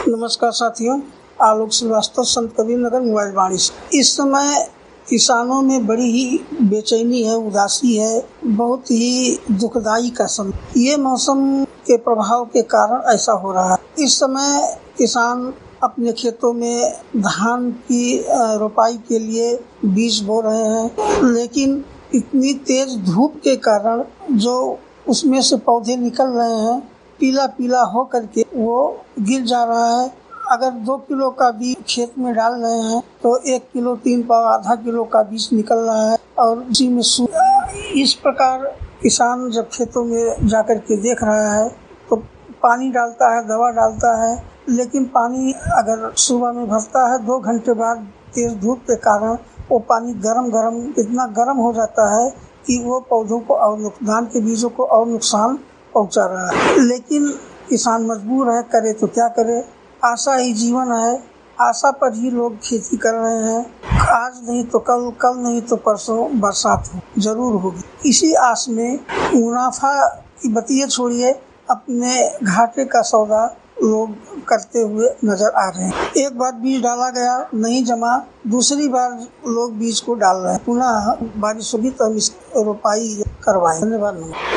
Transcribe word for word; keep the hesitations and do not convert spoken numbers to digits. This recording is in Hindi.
नमस्कार साथियों, आलोक श्रीवास्तव, संत कबीर नगर मोबाइल वाणी से। इस समय किसानों में बड़ी ही बेचैनी है, उदासी है, बहुत ही दुखदाई का समय। ये मौसम के प्रभाव के कारण ऐसा हो रहा है। इस समय किसान अपने खेतों में धान की रोपाई के लिए बीज बो रहे हैं, लेकिन इतनी तेज धूप के कारण जो उसमें से पौधे निकल रहे हैं, पीला पीला हो करके वो गिर जा रहा है। अगर दो किलो का बीज खेत में डाल रहे हैं तो एक किलो, तीन पाव, आधा किलो का बीज निकल रहा है और उसी में सू इस प्रकार किसान जब खेतों में जाकर के देख रहा है तो पानी डालता है, दवा डालता है, लेकिन पानी अगर सुबह में भरता है, दो घंटे बाद तेज धूप के कारण वो पानी गरम गरम इतना गरम हो जाता है कि वो पौधों को और धान के बीजों को और नुकसान पहुंचा रहा है। लेकिन किसान मजबूर है, करे तो क्या करे। आशा ही जीवन है, आशा पर ही लोग खेती कर रहे हैं। आज नहीं तो कल, कल नहीं तो परसों बरसात हो जरूर होगी। इसी आस में मुनाफा की बतिये छोड़िए, अपने घाटे का सौदा लोग करते हुए नजर आ रहे हैं। एक बार बीज डाला गया, नहीं जमा, दूसरी बार लोग बीज को डाल रहे हैं। पुनः बारिश होगी तो हम इस रोपाई करवाएं। धन्यवाद।